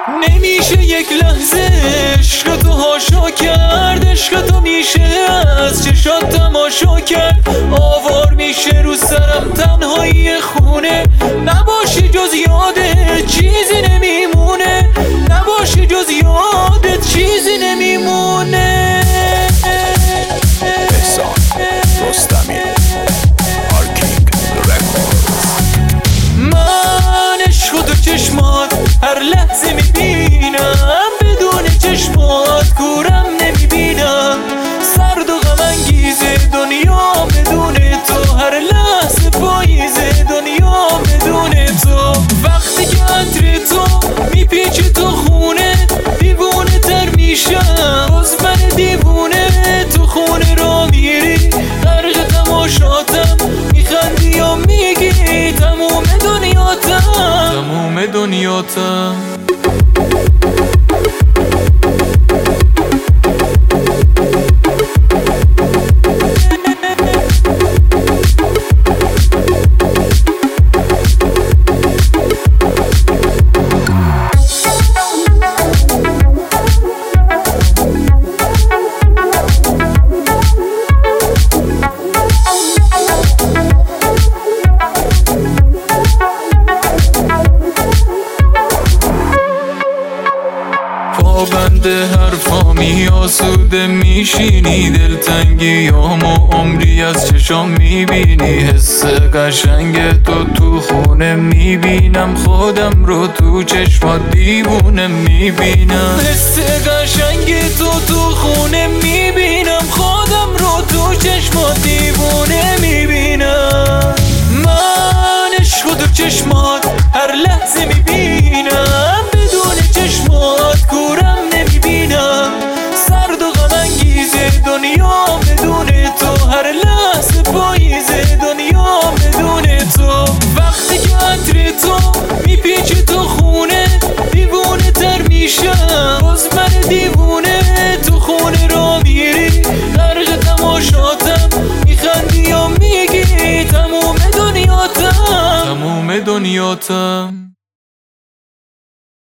نمیشه یک لحظه عشق تو هاشا کرد، عشق تو میشه از چشات تماشا کرد. آوار میشه رو سرم تنهایی خونه، نباشی جز یادت چیزی نمیمونه، نباشی جز یادت چیزی نمیمونه. احسان رستمی، آرکینگ رکوردز. من عشق تو چشمات هر لحظه میبینم، بدون چشمات کورم نمیبینم. سرد و غم انگیزه دنیا بدون تو، هر لحظه پاییزه دنیا بدون تو. وقتی که عطر تو میپیچه تو خونه، دیوونه تر میشم باز من دیوونه. تو خونه را میری غرق تماشاتم، میخندی یا میگی تموم دنیاتم، تموم دنیاتم. پابنده حرفامی آسوده میشینی، دلتنگیامو عمری از چشام میبینی. حس قشنگ تو خونه میبینم، خودم رو تو چشمات دیوونه میبینم. حس قشنگ تو خونه میبینم، خودم رو تو چشمات دیوونه میبینم. من عشق تو چشمات هر لحظه میبینم، بدون چشمات کورم نمیبینم. سرد و غم انگیزه دنیا بدون تو، هر لحظه پاییزه دنیا بدون تو. وقتی که عطر تو میپیچه تو خونه، دیوونه تر میشم باز من دیوونه. تو خونه را میری غرق تماشاتم، میخندی یا میگی تموم دنیاتم، تموم دنیاتم.